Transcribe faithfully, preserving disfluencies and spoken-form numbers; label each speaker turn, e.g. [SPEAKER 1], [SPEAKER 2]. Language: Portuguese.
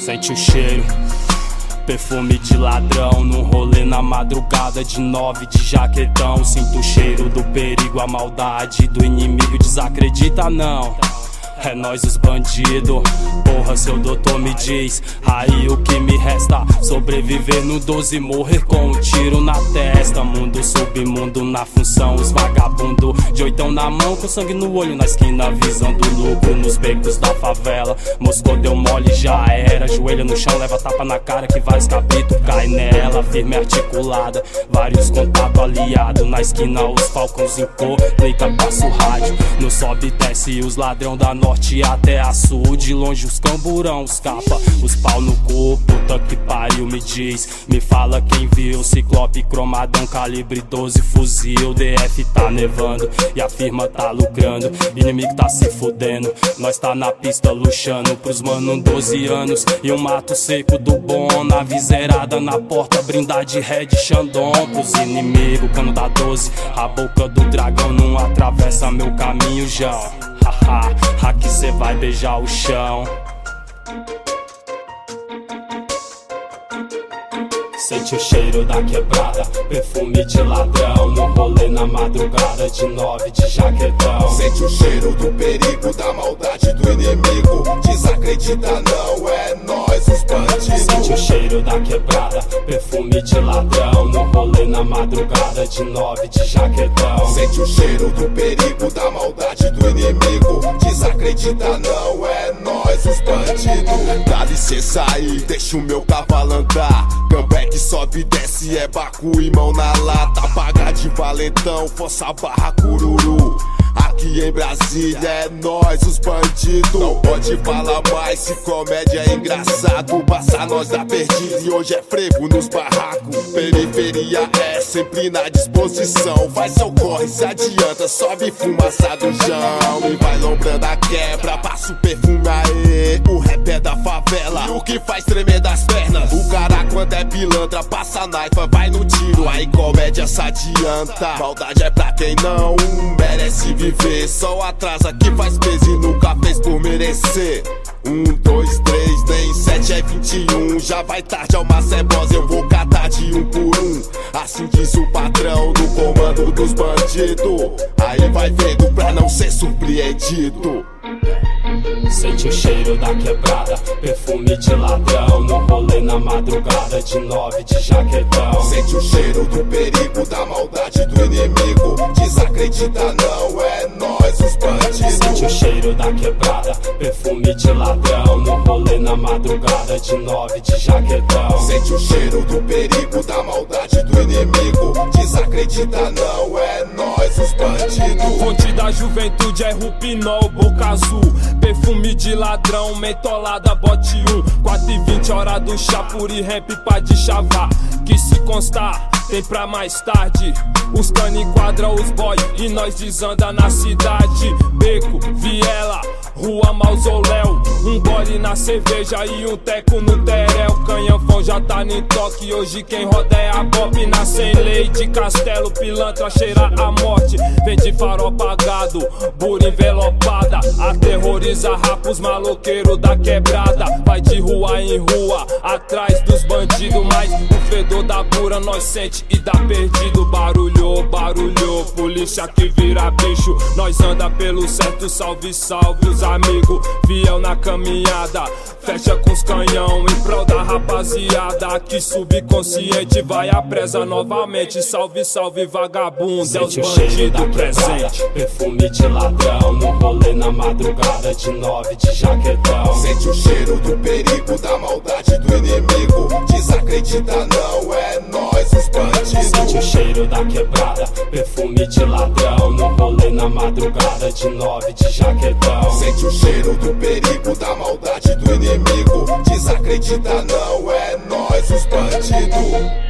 [SPEAKER 1] Sente o cheiro, perfume de ladrão, num rolê na madrugada de nove de jaquetão. Sinto o cheiro do perigo, a maldade do inimigo, desacredita não. É nós os bandidos, porra seu doutor me diz. Aí o que me resta? Sobreviver no doze, morrer com um tiro na testa. Mundo submundo na função, os vagabundo de oitão na mão, com sangue no olho na esquina, visando lucro nos becos da favela. Moscou deu mole, já era, joelho no chão, leva tapa na cara que vários cabritos cai nela. Firme articulada, vários contatos aliados. Na esquina os falcões em cor, clica, passa o rádio. No sobe e desce os ladrão da norte até a sul, de longe os camburão, os capa, os pau no corpo, puta que pariu me diz. Me fala quem viu, ciclope cromadão, calibre doze, fuzil. D F tá nevando e a firma tá lucrando, inimigo tá se fudendo, nós tá na pista luxando. Pros mano doze anos e um mato seco do bom, na viseirada na porta, brindar de red Xandon. Pros inimigos, cano da doze, a boca do dragão não atravessa meu caminho, João. Haha, aqui cê vai beijar o chão. Sente o cheiro da quebrada, perfume de ladrão, no rolê na madrugada de nove de jaquetão.
[SPEAKER 2] Sente o cheiro do perigo, da maldade do inimigo, desacredita não, é nós os bandidos.
[SPEAKER 1] Sente o cheiro da quebrada, perfume de ladrão, no rolê na madrugada de nove de jaquetão.
[SPEAKER 2] Sente o cheiro do perigo, da maldade do inimigo, desacredita não, é nós os bandidos. Dá licença aí, deixa o meu cavalo andar, Comeback sobe e desce, é Baku e mão na lata. Paga de valentão, força barra cururu. Aqui em Brasília é nós os bandidos. Não pode falar mais se comédia é engraçado. Passa nós da perdida e hoje é frevo nos barracos. Periferia é sempre na disposição. Faz seu corre, se adianta, sobe fumaça do chão. E vai lombrando a quebra, passa o perfume aí. O rap é da favela, e o que faz tremer das pernas. O cara quando é pilantra, passa a naifa, vai no tiro. Aí comédia se adianta, maldade é pra quem não merece viver. Só atrasa que faz peso e nunca fez por merecer. Um, dois, três, nem sete é vinte e um. Já vai tarde, alma cebosa, eu vou catar de um por um. Assim diz o patrão no comando dos bandidos. Aí vai vendo pra não ser surpreendido.
[SPEAKER 1] Sente o cheiro da quebrada, perfume de ladrão, no rolê na madrugada de nove de jaquetão.
[SPEAKER 2] Sente o cheiro do perigo, da maldade do inimigo, desacredita não, é nós os bandidos.
[SPEAKER 1] Sente o cheiro da quebrada, perfume de ladrão, no rolê na madrugada de nove de jaquetão.
[SPEAKER 2] Sente o cheiro do perigo, da maldade do inimigo, desacredita não, é nós os bandidos.
[SPEAKER 3] Fonte da juventude é Rupinol, Boca Azul, perfume de ladrão, mentolada, bote um. Quatro e vinte, hora do chapuri, rap pra de chavar. Que se constar, tem pra mais tarde. Os cana enquadra os boy e nós desanda na cidade. Beco, viela, rua mausoléu. Um gole na cerveja e um teco no terel. Canhãofão já tá em toque, hoje quem roda é a Bop. Nasce em lei de castelo, pilantra cheira a morte. Vem de farol apagado, bura envelopada. Aterroriza rapos maloqueiro da quebrada. Vai de rua em rua, atrás dos bandidos. Mas o fedor da bura nós sente e dá perdido. Barulhou, barulhou, polícia que vira bicho. Nós anda pelo certo, salve, salve os amigos. Fiel na caminhada, fecha com os canhão em prol da rapaziada. Que subconsciente vai à presa novamente. Salve, salve vagabundo, é os bandidos presente.
[SPEAKER 1] Perfume de ladrão, no rolê na madrugada de nove de jaquetão.
[SPEAKER 2] Sente o cheiro do perigo, da maldade do inimigo, desacredita não, é nós os bandidos.
[SPEAKER 1] Sente o cheiro da quebrada, perfume de ladrão, no rolê na madrugada de nove de jaquetão.
[SPEAKER 2] Sente o cheiro do perigo, da maldade do inimigo, desacredita não, é nós os bandidos.